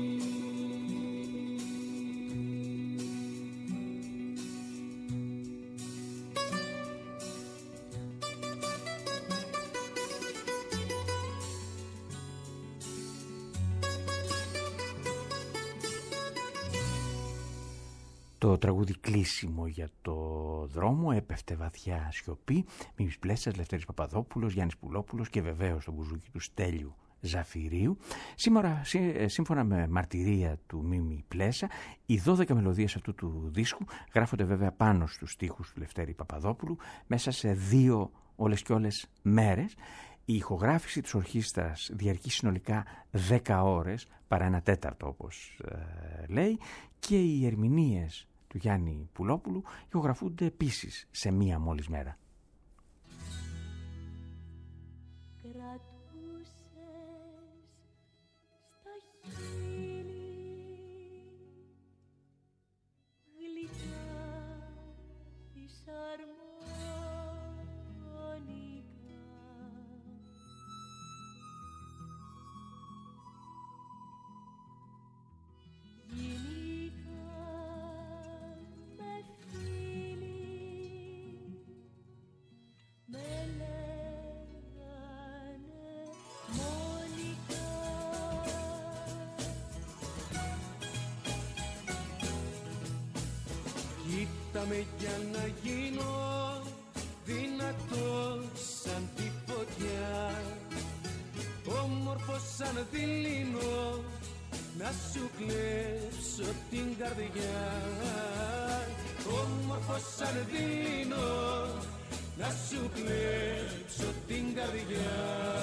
Το τραγούδι «Κλείσιμο για το δρόμο» έπεφτε βαθιά σιωπή. Μίμης Πλέσσας, Λευτέρης Παπαδόπουλος, Γιάννης Πουλόπουλος και βεβαίως το μπουζούκι του Στέλιου Ζαφυρίου. Σήμερα, σύμφωνα με μαρτυρία του Μίμη Πλέσσα, οι δώδεκα μελωδίες αυτού του δίσκου γράφονται βέβαια πάνω στους στίχους του Λευτέρη Παπαδόπουλου μέσα σε δύο όλες και όλες μέρες. Η ηχογράφηση της ορχήστρας διαρκεί συνολικά δέκα ώρες, παρά ένα τέταρτο όπως ε, λέει, και οι ερμηνείες του Γιάννη Πουλόπουλου ηχογραφούνται επίσης σε μία μόλις μέρα. Κρατούσες στα χείλη γλυκά φυσαρμόνικα, γενικά με φίλοι με λέγανε Μόνικα. Κοίτα με για να γίνω δυνατός σαν τη φωτιά, όμορφος σαν δειλίνο, να σου κλέψω την καρδιά. Όμορφος σαν δειλίνο, να σου κλέψω την καρδιά.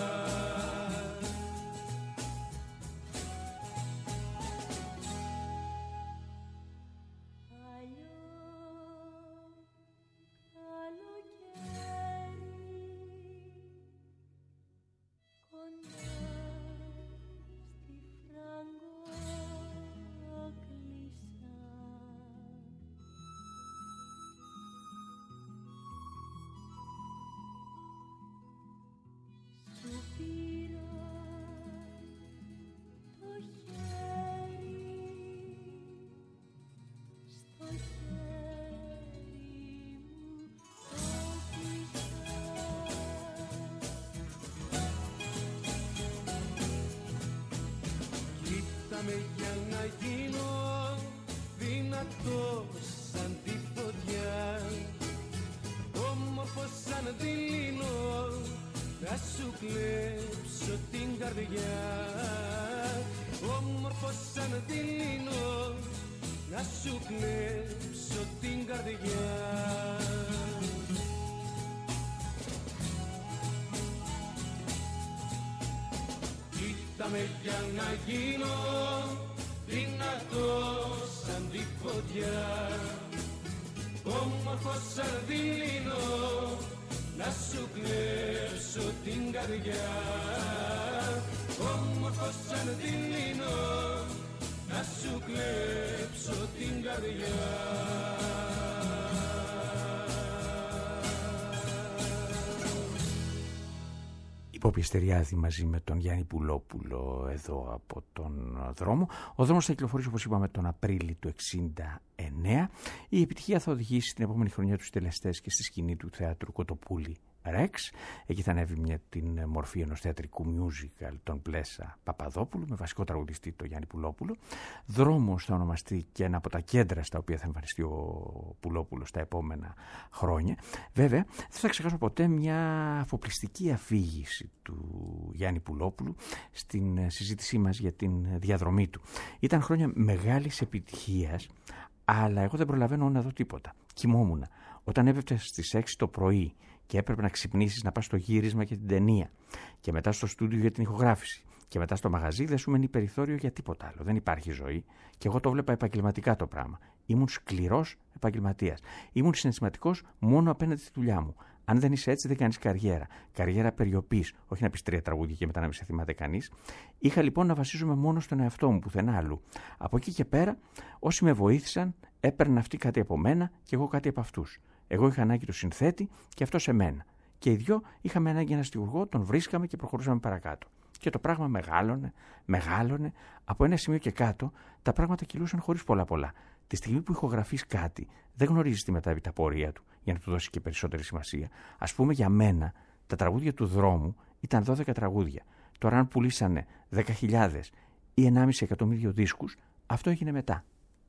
Για να γίνω δυνατός σαν τη φωτιά, όμορφος σαν δειλίνο, να σου κλέψω την καρδιά. Όμορφος σαν δειλίνο, να σου κλέψω την καρδιά. Κοίταμε για να γίνω δυνατός σαν τη φωτιά, όμορφος σαν δειλίνο, να σου κλέψω την καρδιά. όμορφος σαν δειλινό, να σου κλέψω την καρδιά. Πόπη Αστεριάδη μαζί με τον Γιάννη Πουλόπουλο εδώ από τον δρόμο. Ο δρόμος θα κυκλοφορήσει, όπως είπαμε, τον Απρίλιο του εξήντα εννέα. Η επιτυχία θα οδηγήσει την επόμενη χρονιά τους τελεστές και στη σκηνή του θεάτρου Κοτοπούλη Ρεξ. Εκεί θα ανέβει μια την μορφή ενός θεατρικού musical, τον Πλέσα Παπαδόπουλου, με βασικό τραγουδιστή τον Γιάννη Πουλόπουλο. Δρόμος θα ονομαστεί και ένα από τα κέντρα στα οποία θα εμφανιστεί ο Πουλόπουλος τα επόμενα χρόνια. Βέβαια, δεν θα ξεχάσω ποτέ μια αφοπλιστική αφήγηση του Γιάννη Πουλόπουλου στην συζήτησή μας για την διαδρομή του. Ήταν χρόνια μεγάλης επιτυχίας, αλλά εγώ δεν προλαβαίνω να δω τίποτα. Κοιμόμουν. Όταν έπεφτε στις έξι το πρωί και έπρεπε να ξυπνήσεις να πας στο γύρισμα για την ταινία και μετά στο στούντιο για την ηχογράφηση και μετά στο μαγαζί, δεν σου μένει περιθώριο για τίποτα άλλο. Δεν υπάρχει ζωή και εγώ το βλέπα επαγγελματικά το πράγμα. Ήμουν σκληρός επαγγελματίας. Ήμουν συναισθηματικός μόνο απέναντι στη δουλειά μου. Αν δεν είσαι έτσι, δεν κάνεις καριέρα. Καριέρα περιοπής, όχι να πεις τρία τραγούδια και μετά να μην σε θυμάται κανείς. Είχα λοιπόν να βασίζομαι μόνο στον εαυτό μου, πουθενά αλλού. Από εκεί και πέρα, όσοι με βοήθησαν, έπαιρναν αυτοί κάτι από μένα και εγώ κάτι από αυτούς. Εγώ είχα ανάγκη του συνθέτη και αυτό σε μένα. Και οι δυο είχαμε ανάγκη ένα στιχουργό, τον βρίσκαμε και προχωρούσαμε παρακάτω. Και το πράγμα μεγάλωνε, μεγάλωνε. Από ένα σημείο και κάτω, τα πράγματα κυλούσαν χωρίς πολλά πολλά. Τη στιγμή που ηχογραφείς κάτι, δεν γνωρίζεις τη μετέπειτα πορεία του για να του δώσει και περισσότερη σημασία. Ας πούμε, για μένα, τα τραγούδια του δρόμου ήταν δώδεκα τραγούδια. Τώρα, αν πουλήσανε δέκα χιλιάδες ή ενάμιση εκατομμύριο δίσκους, αυτό έγινε μετά.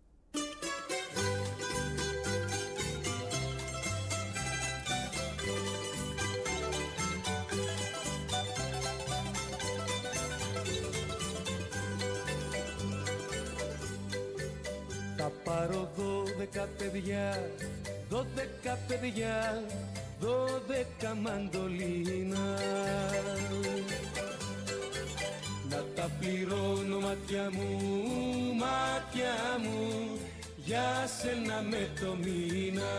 Θα πάρω δώδεκα παιδιά, δώδεκα παιδιά, δώδεκα μαντολίνα. Να τα πληρώνω μάτια μου, μάτια μου, για σένα με το μήνα.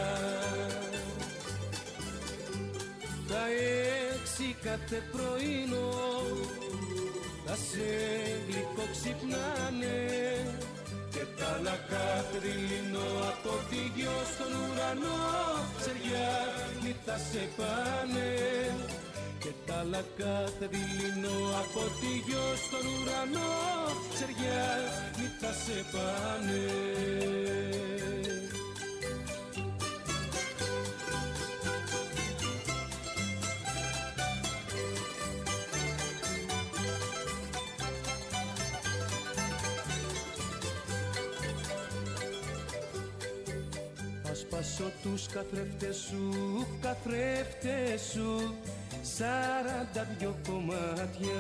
Τα έξι κάθε πρωινό, τα σε γλυκό ξυπνάνε. Και τα άλλα κάθε δειλινό από τη γιο στον ουρανό, ξεριά μη θα σε πάνε. Και τα άλλα κάθε δειλινό από τη γιο στον ουρανό, ξεριά μη θα σε πάνε. Σπάσω τους καθρέφτες σου, καθρέφτες σου, σαράντα δυο κομμάτια.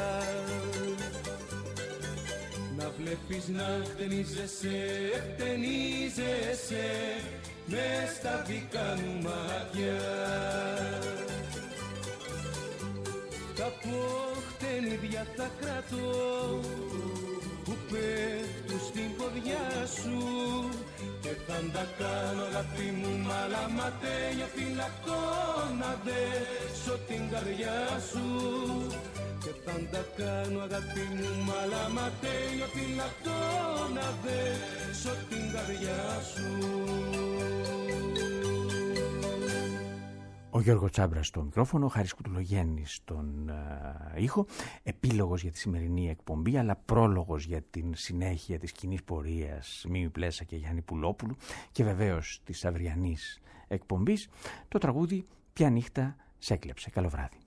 Να βλέπεις να χτενίζεσαι, χτενίζεσαι, μες στα δικά μου μάτια. Τα ποχτενίδια θα κρατώ, που πέφτουν στην ποδιά σου. Και θα τα κάνω αγάπη μου μαλαματένιο φυλακτό, να δέσω την καρδιά σου. Και θα τα κάνω αγάπη μου μαλαματένιο φυλακτό, να δέσω την καρδιά σου. Ο Γιώργο Τσάμπρας στο μικρόφωνο, ο Χάρης Κουτουλογέννης στον uh, ήχο. Επίλογος για τη σημερινή εκπομπή, αλλά πρόλογος για την συνέχεια της κοινής πορείας Μίμη Πλέσα και Γιάννη Πουλόπουλου και βεβαίως της αυριανής εκπομπής, το τραγούδι «Ποια νύχτα σ' έκλεψε». Καλό βράδυ.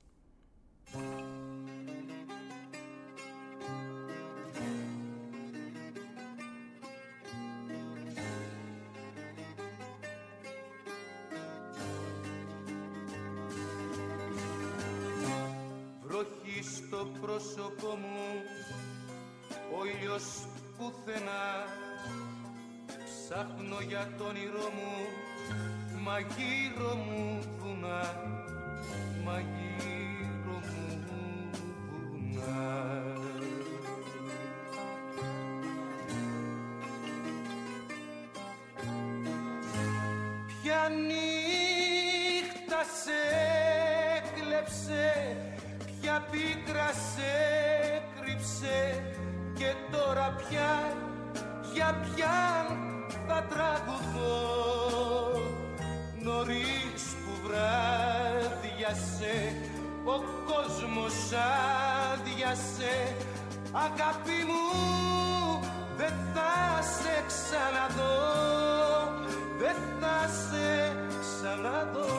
Στο πρόσωπό μου ο ήλιος πουθενά, ψάχνω για το όνειρό μου, μα γύρω μου βουνά, μα γύρω μου βουνά. Ποια νύχτα σε έκλεψε, ποια πίκρα σε έκλεψε και τώρα πια για ποιαν θα τραγουδώ. Νωρίς που βράδιασε ο κόσμος άδειασε, αγάπη μου δεν θα σε ξαναδώ, δεν θα σε ξαναδώ.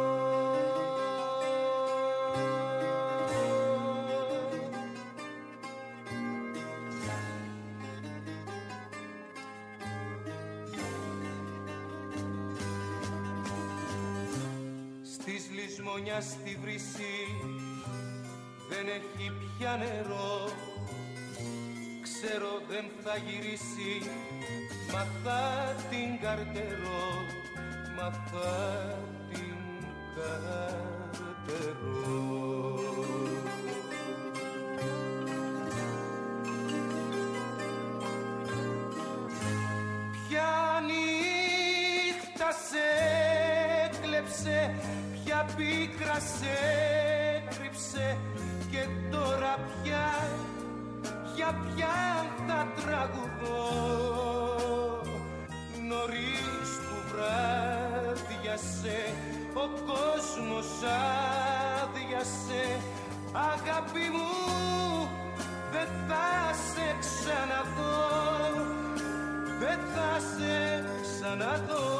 Της λησμονιάς στη βρύση δεν έχει πια νερό. Ξέρω δεν θα γυρίσει, μα θα την καρτερώ, μα θα την καρτερώ. Ποια νύχτα σε έκλεψε, ποια πίκρα σε κρύψε και τώρα πια για ποιαν θα τραγουδώ. Νωρίς που βράδιασε ο κόσμος άδειασε, αγάπη μου δεν θα σε ξαναδώ, δεν θα σε ξαναδώ.